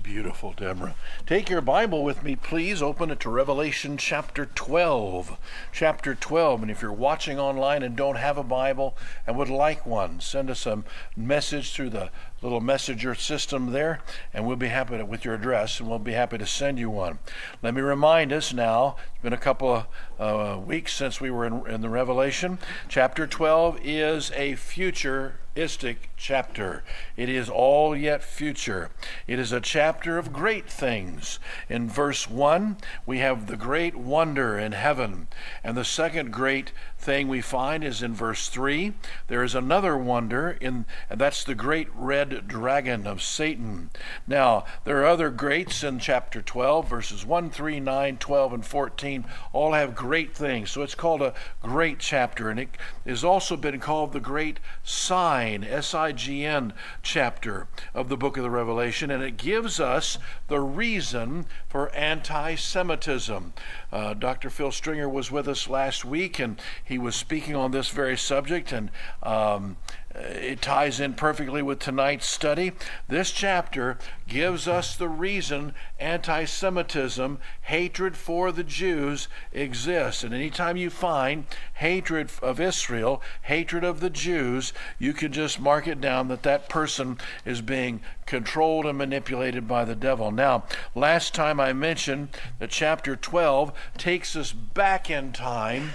Beautiful, Deborah. Take your Bible with me, please. Open it to Revelation chapter 12. Chapter 12. And if you're watching online and don't have a Bible and would like one, send us a message through the little messenger system there, and we'll be happy to, with your address, and we'll be happy to send you one. Let me remind us now, it's been a couple of weeks since we were in the Revelation. Chapter 12 is a futuristic chapter. It is all yet future. It is a chapter of great things. In verse 1, we have the great wonder in heaven. And the second great thing we find is in verse 3. There is another wonder, and that's the great red dragon of Satan. Now, there are other greats in chapter 12, verses 1, 3, 9, 12, and 14, all have great things. So it's called a great chapter, and it has also been called the great sign, S-I-G-N chapter of the book of the Revelation, and it gives us the reason for anti-Semitism. Dr. Phil Stringer was with us last week, and he was speaking on this very subject, and it ties in perfectly with tonight's study. This chapter gives us the reason anti-Semitism, hatred for the Jews, exists. And anytime you find hatred of Israel, hatred of the Jews, you can just mark it down that that person is being controlled and manipulated by the devil. Now, last time I mentioned that chapter 12 takes us back in time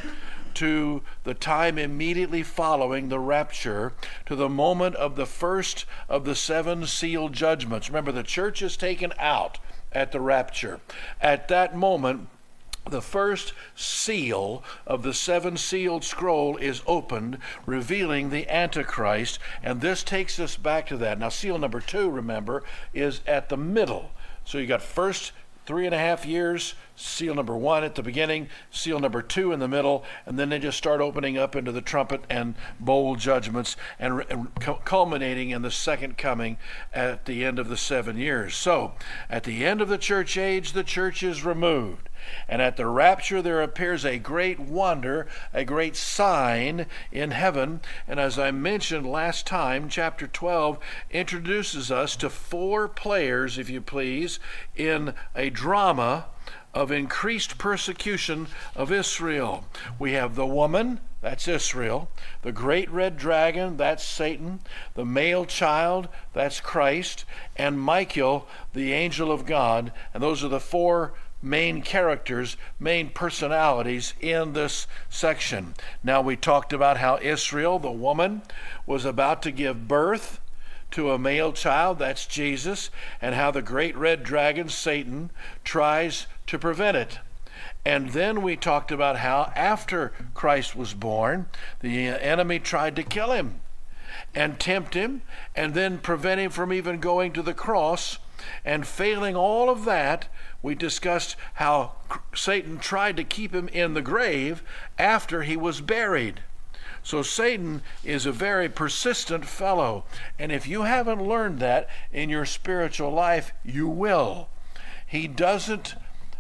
to the time immediately following the rapture, to the moment of the first of the seven seal judgments. Remember, the church is taken out at the rapture. At that moment, the first seal of the seven-sealed scroll is opened, revealing the Antichrist, and this takes us back to that. Now, seal number 2, remember, is at the middle. So you got first 3.5 years, seal number 1 at the beginning, seal number 2 in the middle, and then they just start opening up into the trumpet and bowl judgments and culminating in the second coming at the end of the 7 years. So, at the end of the church age, the church is removed. And at the rapture, there appears a great wonder, a great sign in heaven. And as I mentioned last time, chapter 12 introduces us to 4 players, if you please, in a drama of increased persecution of Israel. We have the woman, that's Israel, the great red dragon, that's Satan, the male child, that's Christ, and Michael, the angel of God. And those are the 4 main characters, main personalities in this section. Now, we talked about how Israel, the woman, was about to give birth to a male child, that's Jesus, and how the great red dragon, Satan, tries to prevent it. And then we talked about how after Christ was born, the enemy tried to kill him and tempt him and then prevent him from even going to the cross. And failing all of that, we discussed how Satan tried to keep him in the grave after he was buried. So Satan is a very persistent fellow. And if you haven't learned that in your spiritual life, you will. He doesn't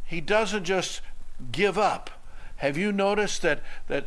just give up. Have you noticed that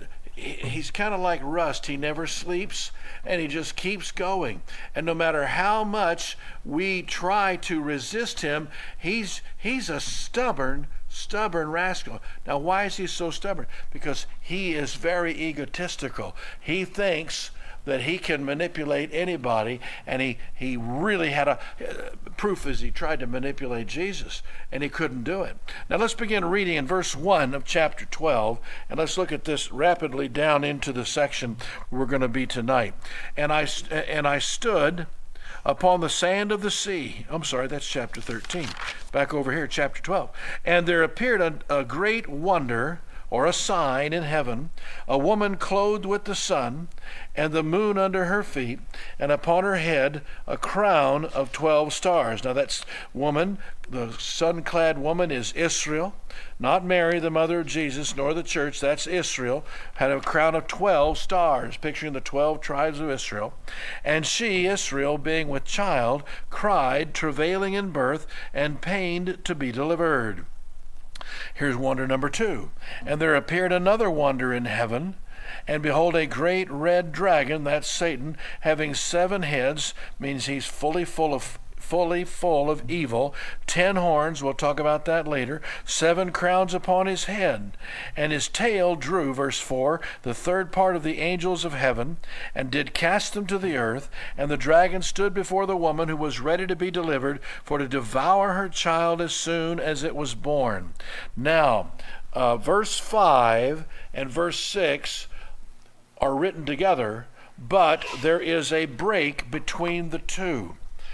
he's kind of like rust? He never sleeps, and he just keeps going. And no matter how much we try to resist him, he's a stubborn rascal. Now, why is he so stubborn? Because he is very egotistical. He thinks that he can manipulate anybody, and he really had a proof as he tried to manipulate Jesus, and he couldn't do it. Now let's begin reading in verse 1 of chapter 12, and let's look at this rapidly down into the section we're going to be tonight. And I stood upon the sand of the sea. I'm sorry, that's chapter 13. Back over here, chapter 12. And there appeared a great wonder, or a sign in heaven, a woman clothed with the sun, and the moon under her feet, and upon her head a crown of 12 stars. Now that's woman, the sun-clad woman is Israel, not Mary, the mother of Jesus, nor the church. That's Israel, had a crown of 12 stars, picturing the 12 tribes of Israel. And she, Israel, being with child, cried, travailing in birth, and pained to be delivered. Here's wonder number 2. And there appeared another wonder in heaven, and behold, a great red dragon, that's Satan, having 7 heads, means he's fully full of fully full of evil, 10 horns, we'll talk about that later, 7 crowns upon his head, and his tail drew, verse 4, the third part of the angels of heaven, and did cast them to the earth, and the dragon stood before the woman who was ready to be delivered, for to devour her child as soon as it was born. Now, verse 5 and verse 6 are written together, but there is a break between the two.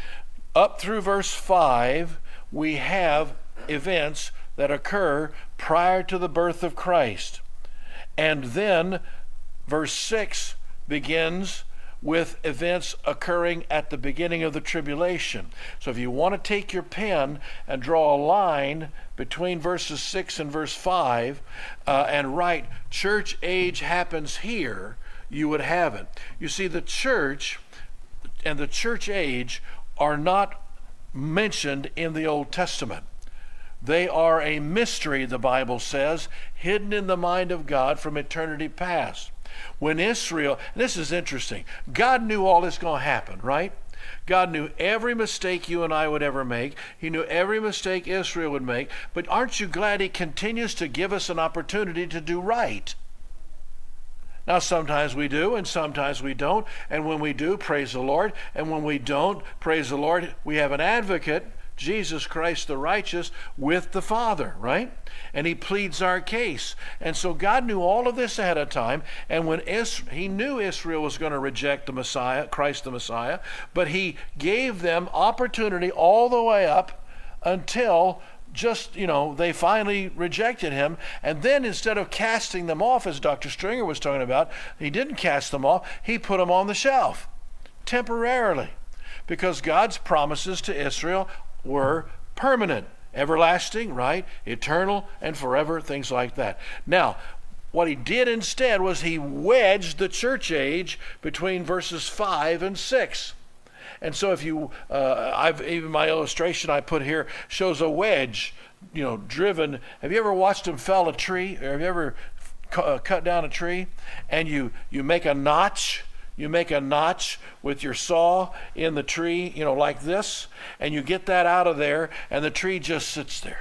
Up through verse 5, we have events that occur prior to the birth of Christ. And then verse 6 begins with events occurring at the beginning of the tribulation. So if you want to take your pen and draw a line between verses 6 and verse 5 and write church age happens here, you would have it. You see, the church and the church age are not mentioned in the Old Testament. They are a mystery, the Bible says, hidden in the mind of God from eternity past. When Israel, this is interesting, God knew all this going to happen, right? God knew every mistake you and I would ever make. He knew every mistake Israel would make. But aren't you glad he continues to give us an opportunity to do right? Now, sometimes we do, and sometimes we don't. And when we do, praise the Lord. And when we don't, praise the Lord, we have an advocate, Jesus Christ the righteous, with the Father, right? And he pleads our case. And so God knew all of this ahead of time. And when he knew Israel was going to reject the Messiah, Christ the Messiah, but he gave them opportunity all the way up until they finally rejected him. And then instead of casting them off, as Dr. Stringer was talking about, he didn't cast them off. He put them on the shelf temporarily, because God's promises to Israel were permanent, everlasting, right? Eternal and forever, things like that. Now, what he did instead was he wedged the church age between verses 5 and 6. And so if you, even my illustration I put here shows a wedge, driven. Have you ever watched them fell a tree? Or have you ever cut down a tree and you make a notch? You make a notch with your saw in the tree, like this, and you get that out of there, and the tree just sits there.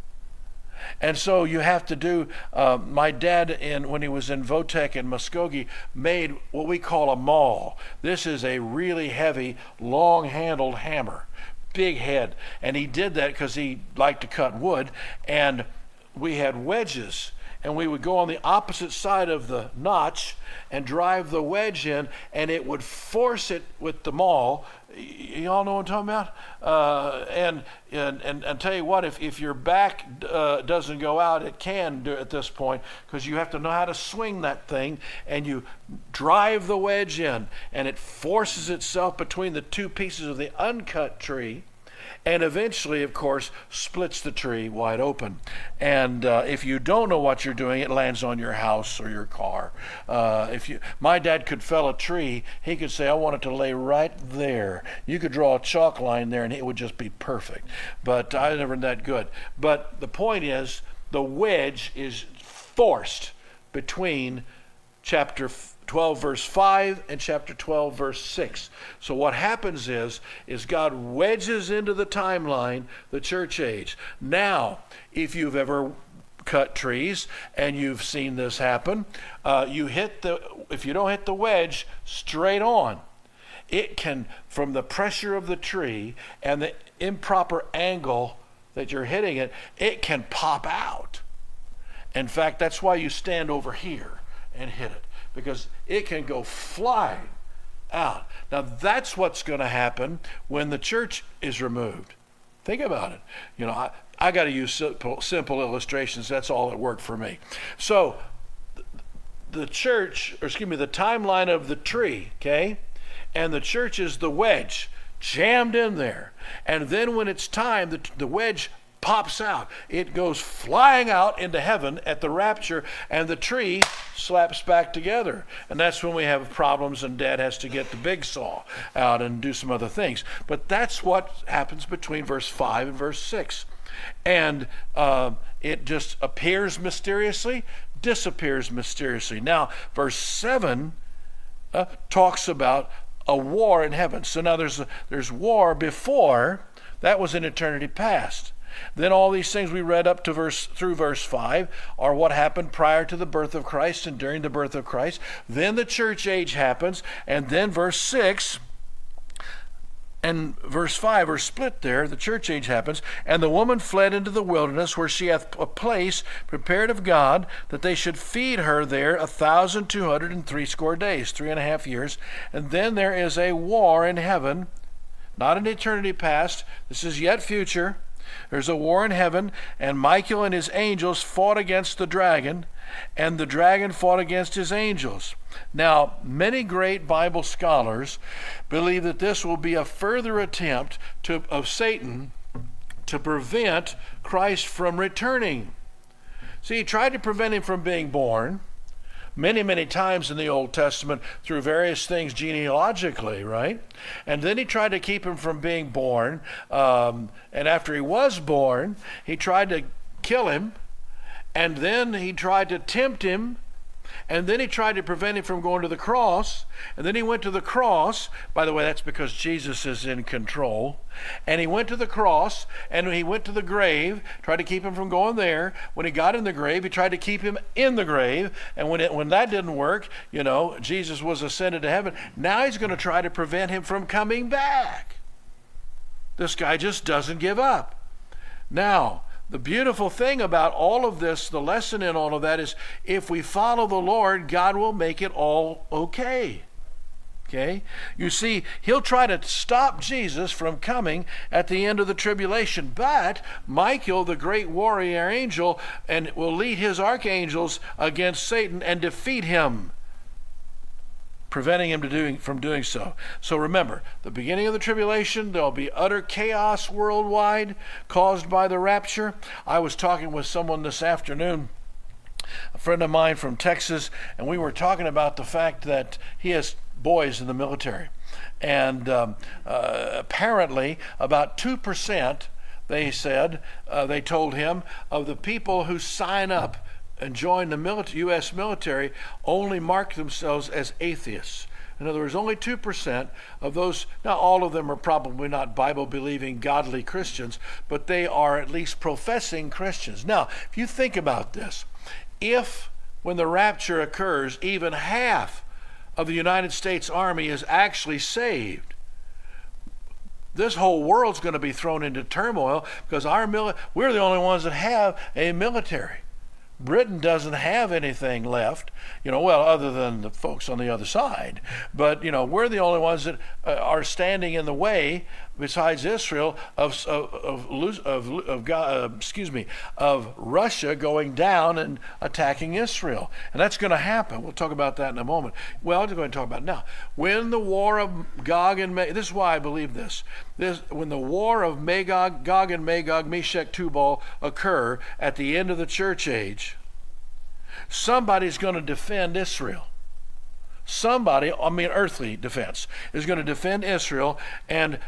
And so you have to do, my dad, when he was in Votech in Muskogee, made what we call a maul. This is a really heavy, long-handled hammer, big head. And he did that because he liked to cut wood. And we had wedges, and we would go on the opposite side of the notch and drive the wedge in, and it would force it with the maul. You all know what I'm talking about? And tell you what, if your back doesn't go out, it can do at this point, because you have to know how to swing that thing, and you drive the wedge in, and it forces itself between the two pieces of the uncut tree, and eventually, of course, splits the tree wide open. And if you don't know what you're doing, it lands on your house or your car. My dad could fell a tree. He could say, I want it to lay right there. You could draw a chalk line there, and it would just be perfect. But I never that good. But the point is, the wedge is forced between chapter 12 verse 5 and chapter 12 verse 6. So what happens is God wedges into the timeline the church age. Now, if you've ever cut trees and you've seen this happen, if you don't hit the wedge straight on, it can, from the pressure of the tree and the improper angle that you're hitting it, it can pop out. In fact, that's why you stand over here and hit it, because it can go flying out. Now, that's what's going to happen when the church is removed. Think about it. I got to use simple illustrations. That's all that worked for me. So, the timeline of the tree, okay? And the church is the wedge jammed in there. And then when it's time, the wedge pops out. It goes flying out into heaven at the rapture, and the tree slaps back together. And that's when we have problems, and Dad has to get the big saw out and do some other things. But that's what happens between verse 5 and verse 6. And it just appears mysteriously, disappears mysteriously. Now, verse 7 talks about a war in heaven. So now there's war before. That was in eternity past. Then all these things we read up to through verse 5 are what happened prior to the birth of Christ and during the birth of Christ. Then the church age happens, and then verse 6 and verse 5 are split there. The church age happens. And the woman fled into the wilderness, where she hath a place prepared of God, that they should feed her there 1,260 days, 3.5 years. And then there is a war in heaven, not in eternity past. This is yet future. There's a war in heaven, and Michael and his angels fought against the dragon, and the dragon fought against his angels. Now, many great Bible scholars believe that this will be a further attempt of Satan to prevent Christ from returning. See, he tried to prevent him from being born many, many times in the Old Testament through various things genealogically, right? And then he tried to keep him from being born. And after he was born, he tried to kill him. And then he tried to tempt him. And then he tried to prevent him from going to the cross. And then he went to the cross. By the way, that's because Jesus is in control. And he went to the cross, and he went to the grave, tried to keep him from going there. When he got in the grave, he tried to keep him in the grave. And when that didn't work, Jesus was ascended to heaven. Now he's going to try to prevent him from coming back. This guy just doesn't give up. Now, the beautiful thing about all of this, the lesson in all of that, is if we follow the Lord, God will make it all okay. Okay? You see, he'll try to stop Jesus from coming at the end of the tribulation, but Michael, the great warrior angel, and will lead his archangels against Satan and defeat him, preventing him from doing so. So remember, the beginning of the tribulation, there'll be utter chaos worldwide caused by the rapture. I was talking with someone this afternoon, a friend of mine from Texas, and we were talking about the fact that he has boys in the military. And apparently about 2%, they said, they told him, of the people who sign up and join the U.S. military only mark themselves as atheists. In other words, only 2% of those, now all of them are probably not Bible-believing, godly Christians, but they are at least professing Christians. Now, if you think about this, if when the rapture occurs, even half of the United States Army is actually saved, this whole world's going to be thrown into turmoil because we're the only ones that have a military. Britain doesn't have anything left, other than the folks on the other side. But, we're the only ones that are standing in the way, besides Israel, of Russia going down and attacking Israel. And that's going to happen. We'll talk about that in a moment. Well, I'm going to talk about it now. When the war of Gog and Magog, this is why I believe this. When the war of Gog and Magog, Meshech, Tubal occur at the end of the church age, somebody's going to defend Israel. Somebody, earthly defense, is going to defend Israel, and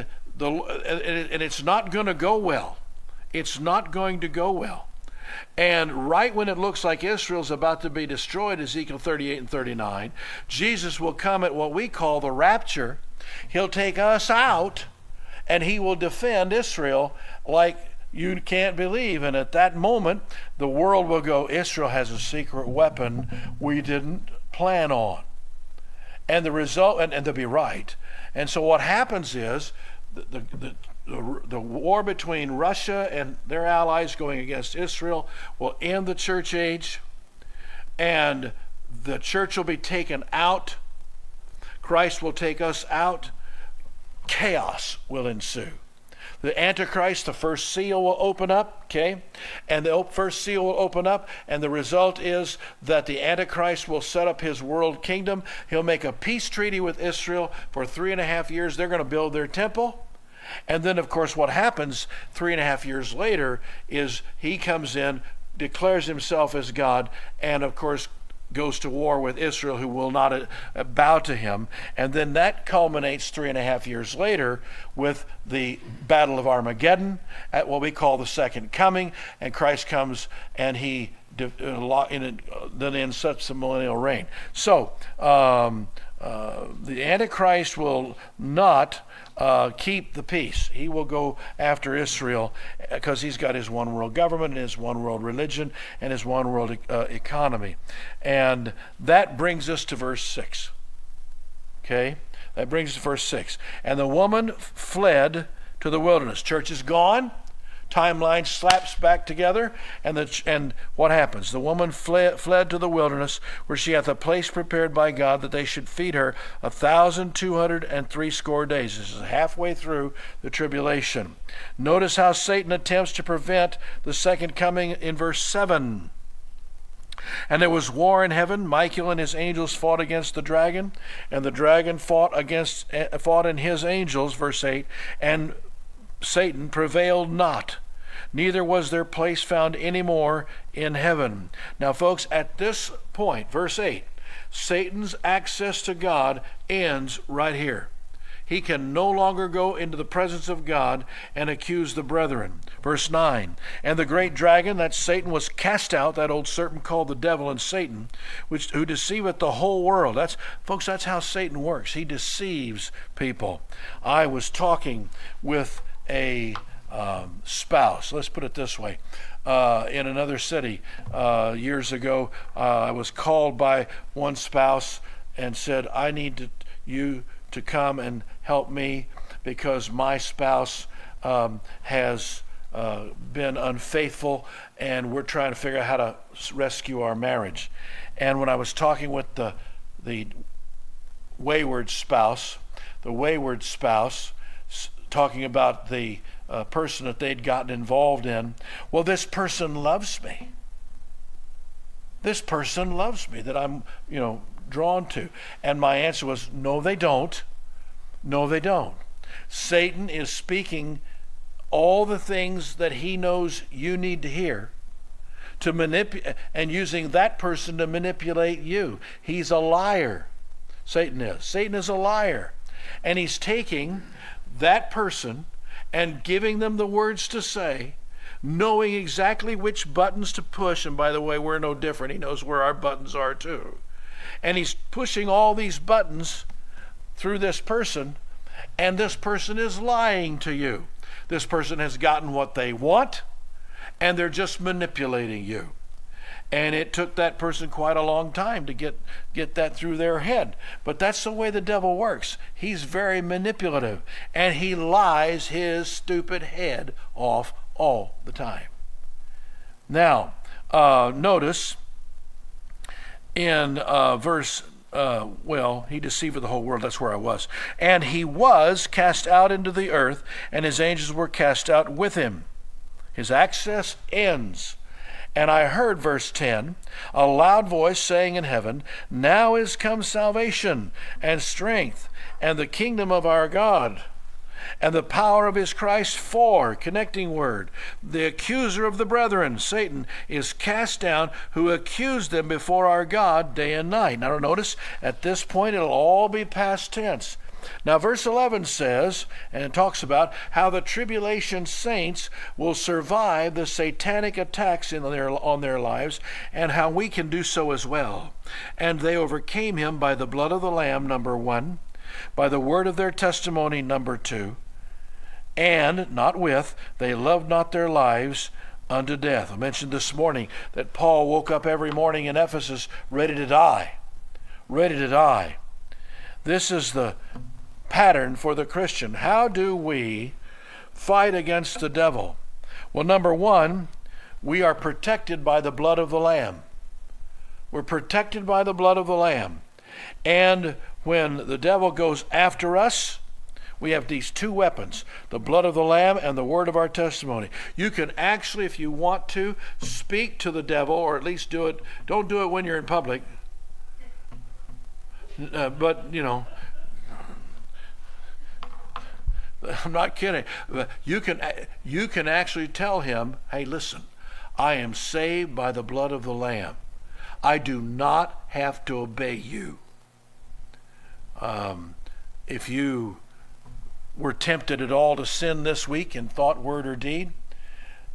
it's not going to go well. It's not going to go well. And right when it looks like Israel's about to be destroyed, Ezekiel 38 and 39, Jesus will come at what we call the rapture. He'll take us out, and he will defend Israel like you can't believe. And at that moment, the world will go, Israel has a secret weapon we didn't plan on. And the result, and they'll be right. And so what happens is the war between Russia and their allies going against Israel will end the church age, and the church will be taken out. Christ will take us out. Chaos will ensue. The Antichrist, the first seal will open up, okay? And the first seal will open up, and the result is that the Antichrist will set up his world kingdom. He'll make a peace treaty with Israel for 3.5 years. They're going to build their temple. And then, of course, what happens 3.5 years later is he comes in, declares himself as God, and, of course, goes to war with Israel, who will not bow to him. And then that culminates 3.5 years later with the Battle of Armageddon at what we call the Second Coming. And Christ comes and he then ends such the millennial reign. So the Antichrist will not keep the peace. He will go after Israel because he's got his one world government and his one world religion and his one world economy. And that brings us to verse 6. Okay? That brings us to verse 6. And the woman fled to the wilderness. Church is gone. Timeline slaps back together, and what happens? The woman fled to the wilderness, where she hath a place prepared by God that they should feed her 1,260 days. This is halfway through the tribulation. Notice how Satan attempts to prevent the second coming in verse 7. And there was war in heaven. Michael and his angels fought against the dragon, and the dragon fought in his angels, verse 8, and Satan prevailed not, neither was their place found any more in heaven. Now, folks, at this point, verse 8, Satan's access to God ends right here. He can no longer go into the presence of God and accuse the brethren. Verse 9, and the great dragon, that Satan, was cast out, that old serpent called the devil and Satan, who deceiveth the whole world. Folks, that's how Satan works. He deceives people. I was talking with a spouse, let's put it this way, in another city years ago. I was called by one spouse and said, I need you to come and help me because my spouse has been unfaithful, and we're trying to figure out how to rescue our marriage. And when I was talking with the wayward spouse, talking about the person that they'd gotten involved in, well, this person loves me. This person loves me that I'm, drawn to. And my answer was, no, they don't. No, they don't. Satan is speaking all the things that he knows you need to hear to manipulate, and using that person to manipulate you. He's a liar. Satan is. Satan is a liar. And he's taking that person and giving them the words to say, knowing exactly which buttons to push. And by the way, we're no different. He knows where our buttons are too. And he's pushing all these buttons through this person, and this person is lying to you. This person has gotten what they want, and they're just manipulating you. And it took that person quite a long time to get that through their head. But that's the way the devil works. He's very manipulative, and he lies his stupid head off all the time. Now, notice in verse, he deceived the whole world. That's where I was. And he was cast out into the earth, and his angels were cast out with him. His access ends. And I heard, verse 10, a loud voice saying in heaven, now is come salvation and strength and the kingdom of our God and the power of his Christ, for, connecting word, the accuser of the brethren, Satan, is cast down, who accused them before our God day and night. Now notice, at this point it'll all be past tense. Now verse 11 says, and it talks about how the tribulation saints will survive the satanic attacks on their lives, and how we can do so as well. And they overcame him by the blood of the Lamb, number 1, by the word of their testimony, number 2, and they loved not their lives unto death. I mentioned this morning that Paul woke up every morning in Ephesus ready to die. Ready to die. This is the pattern for the Christian. How do we fight against the devil? Well, number 1, we are protected by the blood of the Lamb. We're protected by the blood of the Lamb. And when the devil goes after us, we have these two weapons, the blood of the Lamb and the word of our testimony. You can actually, if you want to, speak to the devil, or at least do it. Don't do it when you're in public. But I'm not kidding. You can actually tell him, hey, listen, I am saved by the blood of the Lamb. I do not have to obey you. If you were tempted at all to sin this week in thought, word, or deed,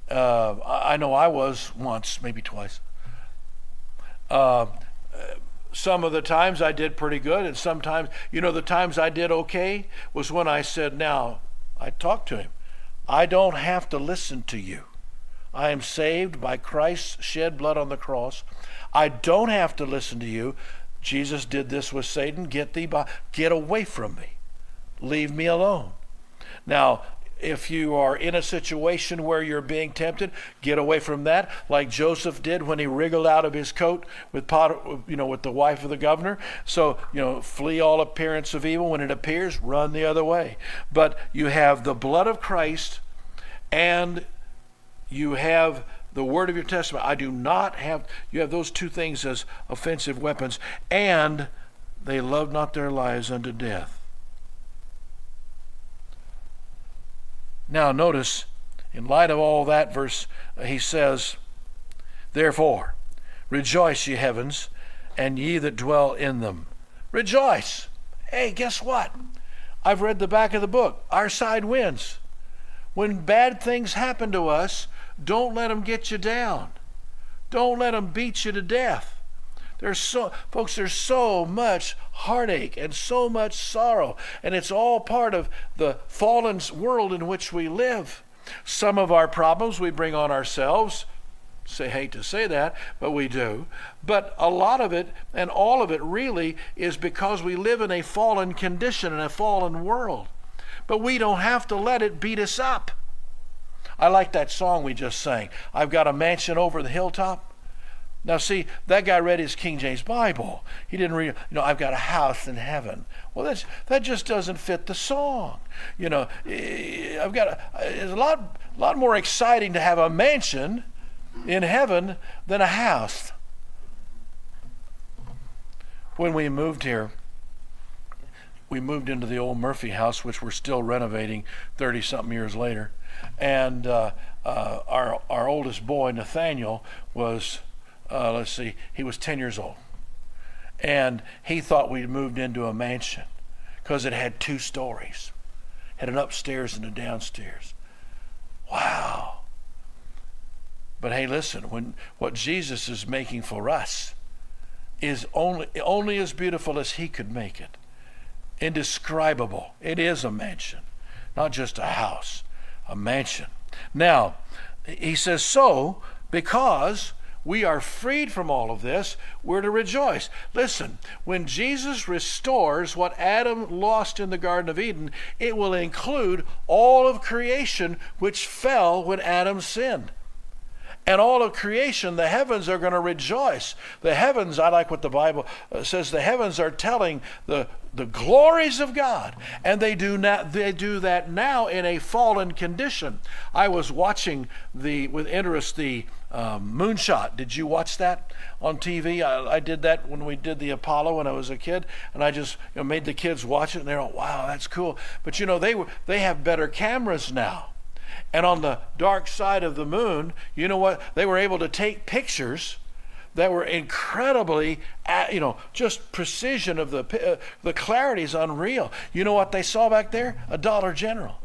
I know I was once, maybe twice. some of the times I did pretty good, and sometimes, the times I did okay was when I said, now, I talked to him, I don't have to listen to you. I am saved by Christ's shed blood on the cross. I don't have to listen to you. Jesus did this with Satan. Get away from me. Leave me alone. Now, if you are in a situation where you're being tempted, get away from that, like Joseph did when he wriggled out of his coat with the wife of the governor. So, flee all appearance of evil. When it appears, run the other way. But you have the blood of Christ, and you have the word of your testament. You have those two things as offensive weapons, and they love not their lives unto death. Now notice, in light of all that verse, he says, therefore, rejoice, ye heavens, and ye that dwell in them. Rejoice. Hey, guess what? I've read the back of the book. Our side wins. When bad things happen to us, don't let them get you down. Don't let them beat you to death. There's so much heartache and so much sorrow, and it's all part of the fallen world in which we live. Some of our problems we bring on ourselves. Hate to say that, but we do. But a lot of it, and all of it really, is because we live in a fallen condition, in a fallen world. But we don't have to let it beat us up. I like that song we just sang, I've got a mansion over the hilltop. Now see, that guy read his King James Bible. He didn't read, I've got a house in heaven. Well, that just doesn't fit the song. It's a lot more exciting to have a mansion in heaven than a house. When we moved here, we moved into the old Murphy house, which we're still renovating 30-something years later. And our oldest boy, Nathaniel, was... he was 10 years old. And he thought we'd moved into a mansion because it had 2 stories. Had an upstairs and a downstairs. Wow. But hey, listen, what Jesus is making for us is only as beautiful as he could make it. Indescribable. It is a mansion, not just a house, a mansion. Now, he says, so, because we are freed from all of this, we're to rejoice. Listen, when Jesus restores what Adam lost in the Garden of Eden, it will include all of creation which fell when Adam sinned. And all of creation, the heavens are going to rejoice. The heavens, I like what the Bible says, the heavens are telling the glories of God. And they do that now in a fallen condition. I was watching with interest the Moonshot. Did you watch that on TV? I did that when we did the Apollo when I was a kid, and I just made the kids watch it, and they're all, wow, that's cool. But they have better cameras now. And on the dark side of the moon, you know what? They were able to take pictures that were incredibly, just precision of the clarity is unreal. You know what they saw back there? A Dollar General.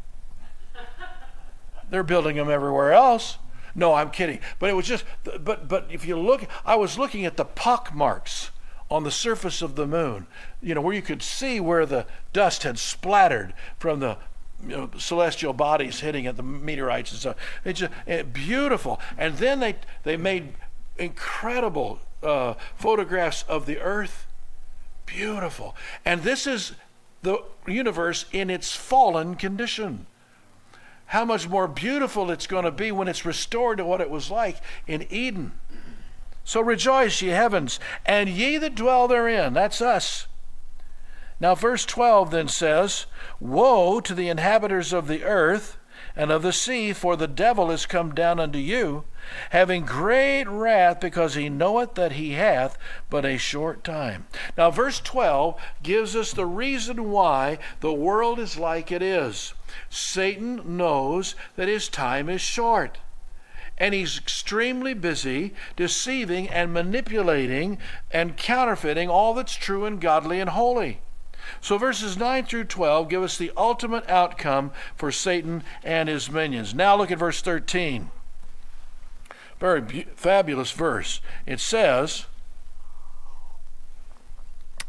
They're building them everywhere else. No, I'm kidding. But it was just, but if you look, I was looking at the pock marks on the surface of the moon, where you could see where the dust had splattered from the celestial bodies hitting at the meteorites and stuff. It's just beautiful. And then they made incredible photographs of the earth. Beautiful. And this is the universe in its fallen condition. How much more beautiful it's going to be when it's restored to what it was like in Eden. So rejoice, ye heavens, and ye that dwell therein. That's us. Now verse 12 then says, woe to the inhabitants of the earth and of the sea, for the devil is come down unto you, having great wrath, because he knoweth that he hath but a short time. Now verse 12 gives us the reason why the world is like it is. Satan knows that his time is short. And he's extremely busy deceiving and manipulating and counterfeiting all that's true and godly and holy. So verses 9 through 12 give us the ultimate outcome for Satan and his minions. Now look at verse 13. Very fabulous verse. It says,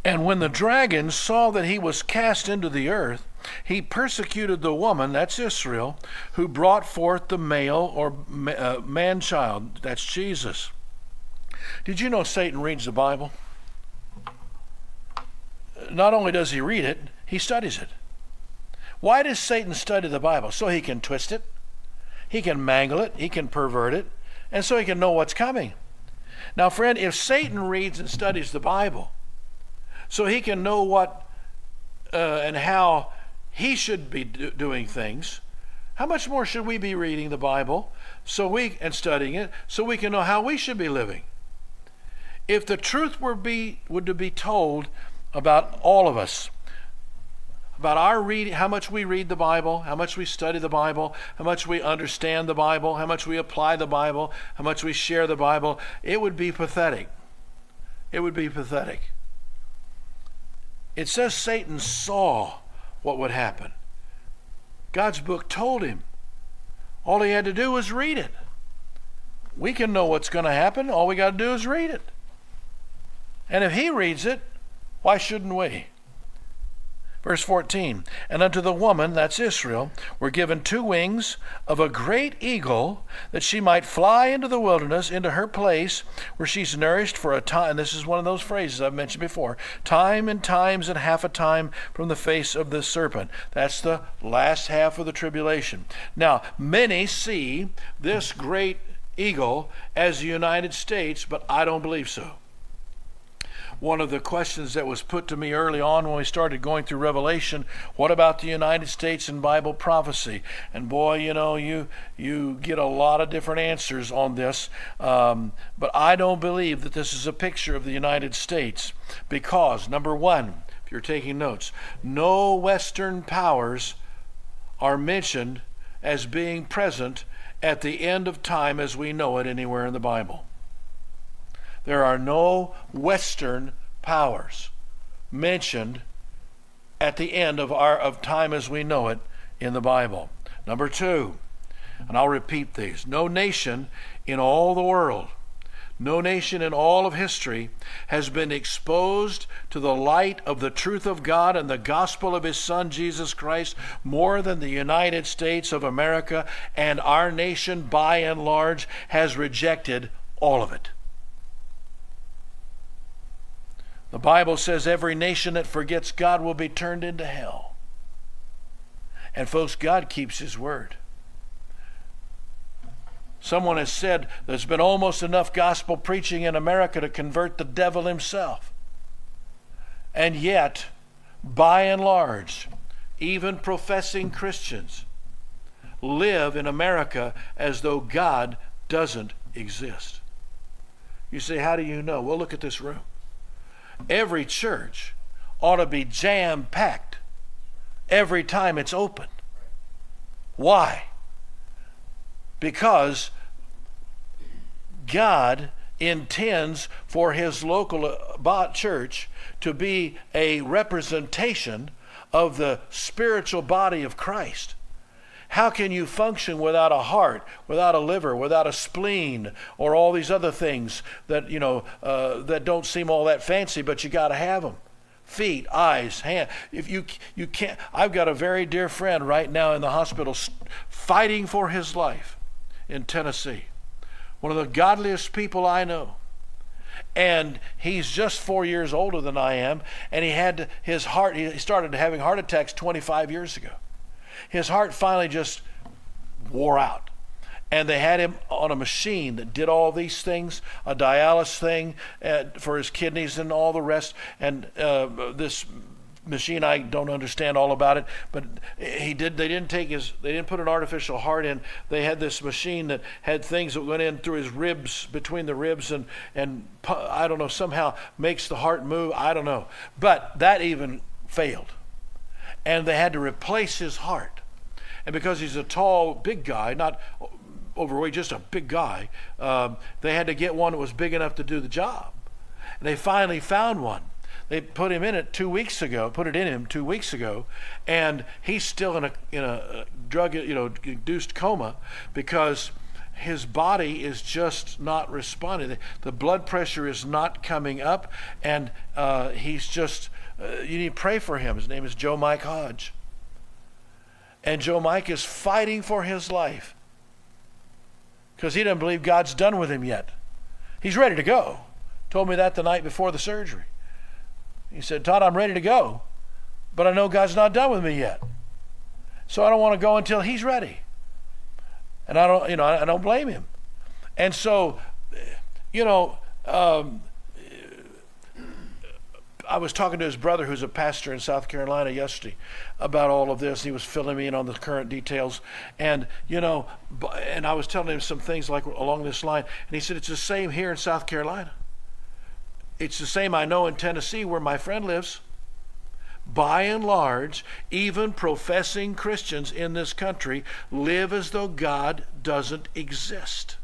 And when the dragon saw that he was cast into the earth, he persecuted the woman, that's Israel, who brought forth the male or man-child, that's Jesus. Did you know Satan reads the Bible? Not only does he read it, he studies it. Why does Satan study the Bible? So he can twist it, he can mangle it, he can pervert it, and so he can know what's coming. Now, friend, if Satan reads and studies the Bible so he can know what and how he should be doing things, how much more should we be reading the Bible and studying it so we can know how we should be living? If the truth were to be told about all of us, about our reading, how much we read the Bible, how much we study the Bible, how much we understand the Bible, how much we apply the Bible, how much we share the Bible, it would be pathetic. It would be pathetic. It says Satan saw what would happen. God's book told him. All he had to do was read it. We can know what's going to happen. All we got to do is read it. And if he reads it, why shouldn't we? Verse 14, and unto the woman, that's Israel, were given 2 wings of a great eagle, that she might fly into the wilderness, into her place, where she's nourished for a time. And this is one of those phrases I've mentioned before. Time and times and half a time from the face of the serpent. That's the last half of the tribulation. Now, many see this great eagle as the United States, but I don't believe so. One of the questions that was put to me early on when we started going through Revelation, what about the United States and Bible prophecy? And boy, you get a lot of different answers on this, but I don't believe that this is a picture of the United States because, number one, if you're taking notes, no Western powers are mentioned as being present at the end of time as we know it anywhere in the Bible. There are no Western powers mentioned at the end of time as we know it in the Bible. Number 2, and I'll repeat these, no nation in all the world, no nation in all of history has been exposed to the light of the truth of God and the gospel of his Son, Jesus Christ, more than the United States of America, and our nation, by and large, has rejected all of it. The Bible says every nation that forgets God will be turned into hell. And folks, God keeps his word. Someone has said there's been almost enough gospel preaching in America to convert the devil himself. And yet, by and large, even professing Christians live in America as though God doesn't exist. You say, how do you know? Well, look at this room. Every church ought to be jam-packed every time it's open. Why? Because God intends for his local church to be a representation of the spiritual body of Christ. How can you function without a heart, without a liver, without a spleen, or all these other things that that don't seem all that fancy, but you got to have them? Feet, eyes, hand. If you can't, I've got a very dear friend right now in the hospital fighting for his life in Tennessee. One of the godliest people I know. And he's just 4 years older than I am, and he started having heart attacks 25 years ago. His heart finally just wore out. And they had him on a machine that did all these things, a dialysis thing for his kidneys and all the rest. And this machine, I don't understand all about it, but they didn't put an artificial heart in. They had this machine that had things that went in through his ribs, between the ribs, and I don't know, somehow makes the heart move. I don't know. But that even failed. And they had to replace his heart. And because he's a tall, big guy, not overweight, just a big guy, they had to get one that was big enough to do the job. And they finally found one. They put him in it 2 weeks ago, and he's still in a drug induced coma because his body is just not responding. The blood pressure is not coming up, and he's just, you need to pray for him. His name is Joe Mike Hodge. And Joe Mike is fighting for his life because he doesn't believe God's done with him yet. He's ready to go. Told me that the night before the surgery. He said, Todd, I'm ready to go, but I know God's not done with me yet. So I don't want to go until he's ready. And I don't blame him. And so, I was talking to his brother, who's a pastor in South Carolina, yesterday about all of this. He was filling me in on the current details. And, and I was telling him some things like along this line. And he said, it's the same here in South Carolina. It's the same, I know, in Tennessee, where my friend lives. By and large, even professing Christians in this country live as though God doesn't exist.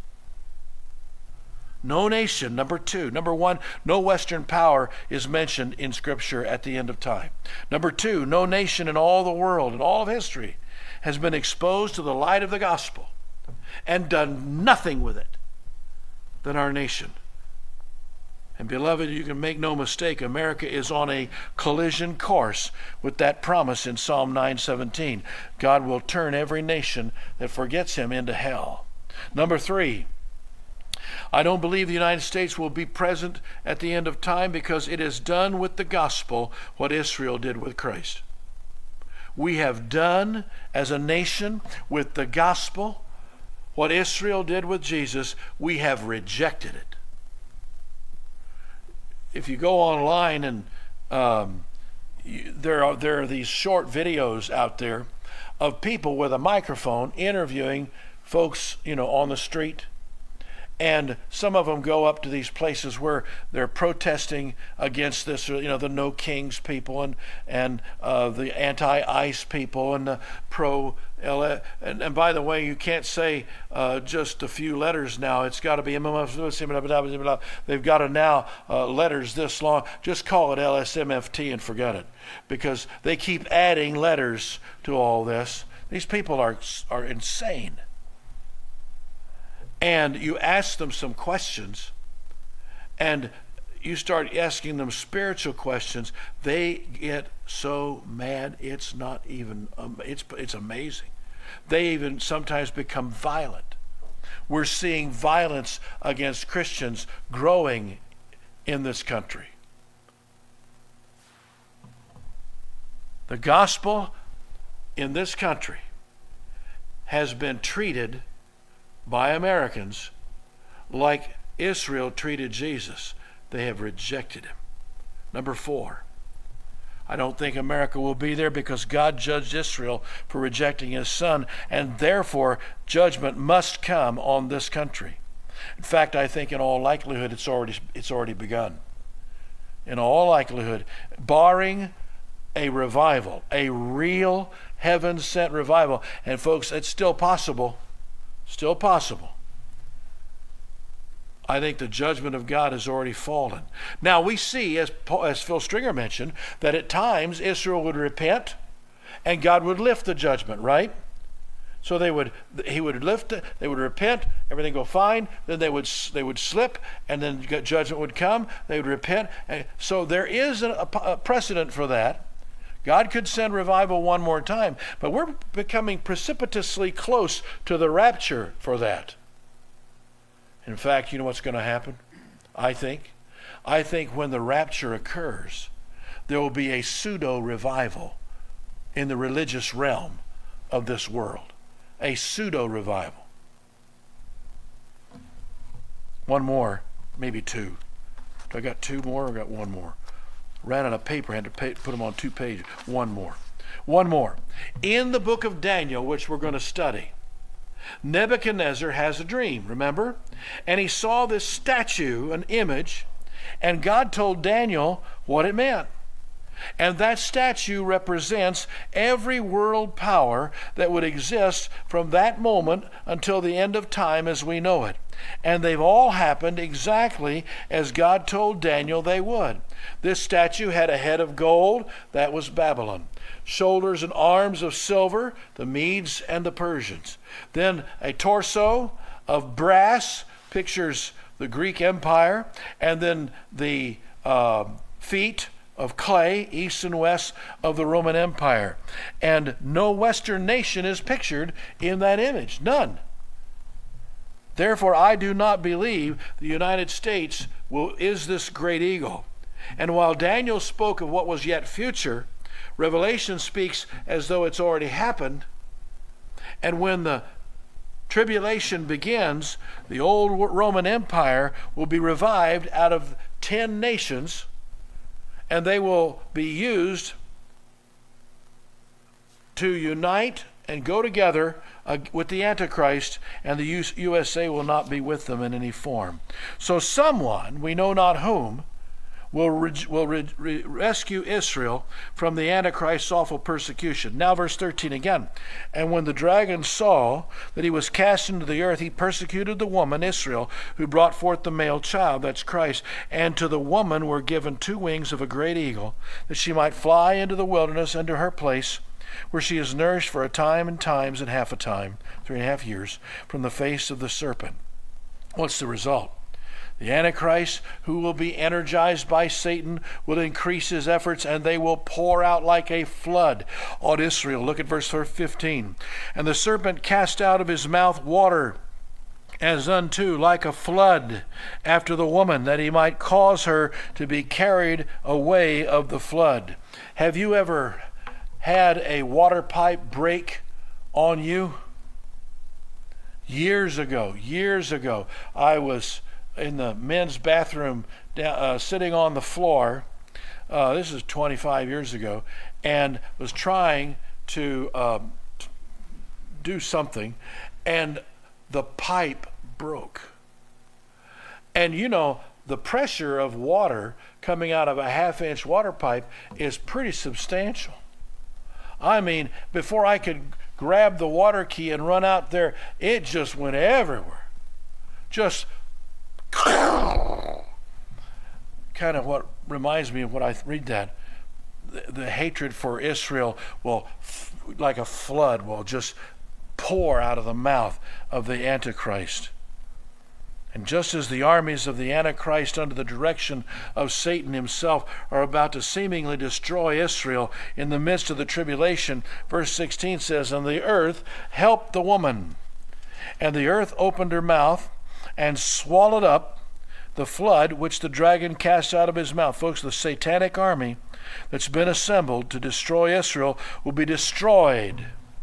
No nation, number two. Number one, no Western power is mentioned in Scripture at the end of time. Number two, no nation in all the world, in all of history, has been exposed to the light of the gospel and done nothing with it than our nation. And beloved, you can make no mistake, America is on a collision course with that promise in Psalm 9:17. God will turn every nation that forgets him into hell. Number three, I don't believe the United States will be present at the end of time because it has done with the gospel what Israel did with Christ. We have done as a nation with the gospel what Israel did with Jesus. We have rejected it. If you go online and there are these short videos out there of people with a microphone interviewing folks, on the street. And some of them go up to these places where they're protesting against this, the No Kings people and the anti-ICE people and the pro-LA. And by the way, you can't say just a few letters now. It's got to be, they've got to now letters this long. Just call it LSMFT and forget it, because they keep adding letters to all this. These people are insane. And you ask them some questions, and you start asking them spiritual questions, they get so mad it's not even, it's amazing. They even sometimes become violent. We're seeing violence against Christians growing in this country. The gospel in this country has been treated by Americans like Israel treated Jesus. They have rejected him. Number four, I don't think America will be there because God judged Israel for rejecting his son, and therefore judgment must come on this country. In fact, I think in all likelihood it's already begun. In all likelihood, barring a revival, a real heaven-sent revival. And folks, it's still possible. Still possible. I think the judgment of God has already fallen. Now we see, as Phil Stringer mentioned, that at times Israel would repent and God would lift the judgment, right? So he would lift it, they would repent, everything go fine, then they would slip, and then judgment would come, they would repent. And so there is a precedent for that. God could send revival one more time, but we're becoming precipitously close to the rapture for that. In fact, you know what's going to happen? I think when the rapture occurs, there will be a pseudo-revival in the religious realm of this world. A pseudo-revival. One more, maybe two. I got two more or got one more? Ran out of paper, had to put them on 2 pages. One more. In the book of Daniel, which we're going to study, Nebuchadnezzar has a dream, remember? And he saw this statue, an image, and God told Daniel what it meant. And that statue represents every world power that would exist from that moment until the end of time as we know it. And they've all happened exactly as God told Daniel they would. This statue had a head of gold, that was Babylon. Shoulders and arms of silver, the Medes and the Persians. Then a torso of brass pictures the Greek Empire, and then the feet of clay, east and west of the Roman Empire. And no Western nation is pictured in that image. None. Therefore, I do not believe the United States is this great eagle. And while Daniel spoke of what was yet future, Revelation speaks as though it's already happened. And when the tribulation begins, the old Roman Empire will be revived out of 10 nations, and they will be used to unite and go together with the Antichrist, and the USA will not be with them in any form. So someone, we know not whom, will rescue Israel from the Antichrist's awful persecution. Now verse 13 again. And when the dragon saw that he was cast into the earth, he persecuted the woman, Israel, who brought forth the male child, that's Christ. And to the woman were given 2 wings of a great eagle, that she might fly into the wilderness, unto her place, where she is nourished for a time and times and half a time, 3.5 years, from the face of the serpent. What's the result? The Antichrist, who will be energized by Satan, will increase his efforts, and they will pour out like a flood on Israel. Look at verse 15. And the serpent cast out of his mouth water as unto like a flood after the woman, that he might cause her to be carried away of the flood. Have you ever had a water pipe break on you? Years ago, I was in the men's bathroom, sitting on the floor. This is 25 years ago, and was trying to do something, and the pipe broke. And you know, the pressure of water coming out of a 1/2-inch water pipe is pretty substantial. I mean, before I could grab the water key and run out there, it just went everywhere. Just kind of what reminds me of what I read that. The hatred for Israel will, like a flood, will just pour out of the mouth of the Antichrist. And just as the armies of the Antichrist under the direction of Satan himself are about to seemingly destroy Israel in the midst of the tribulation, verse 16 says, and the earth helped the woman, and the earth opened her mouth and swallowed up the flood which the dragon cast out of his mouth. Folks, the satanic army that's been assembled to destroy Israel will be destroyed.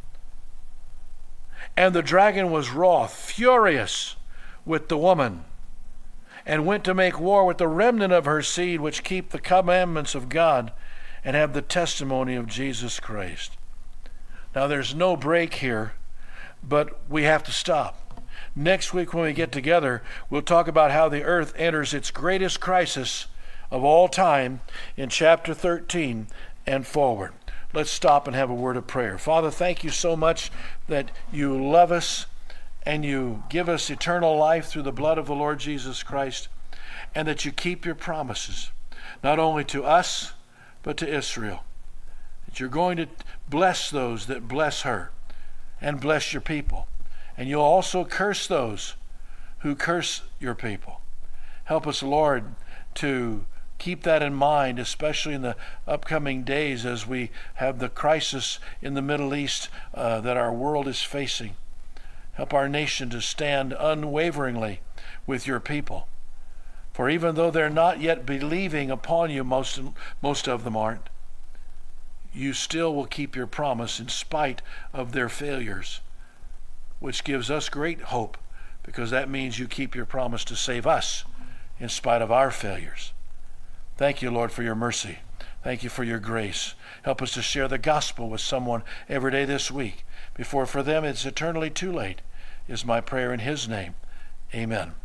And the dragon was wroth, furious with the woman, and went to make war with the remnant of her seed, which keep the commandments of God and have the testimony of Jesus Christ. Now there's no break here, but we have to stop. Next week when we get together, we'll talk about how the earth enters its greatest crisis of all time in chapter 13 and forward. Let's stop and have a word of prayer. Father, thank you so much that you love us and you give us eternal life through the blood of the Lord Jesus Christ, and that you keep your promises, not only to us, but to Israel. That you're going to bless those that bless her and bless your people. And you'll also curse those who curse your people. Help us, Lord, to keep that in mind, especially in the upcoming days as we have the crisis in the Middle East that our world is facing. Help our nation to stand unwaveringly with your people. For even though they're not yet believing upon you, most of them aren't, you still will keep your promise in spite of their failures, which gives us great hope, because that means you keep your promise to save us in spite of our failures. Thank you, Lord, for your mercy. Thank you for your grace. Help us to share the gospel with someone every day this week, before for them it's eternally too late, is my prayer in his name. Amen.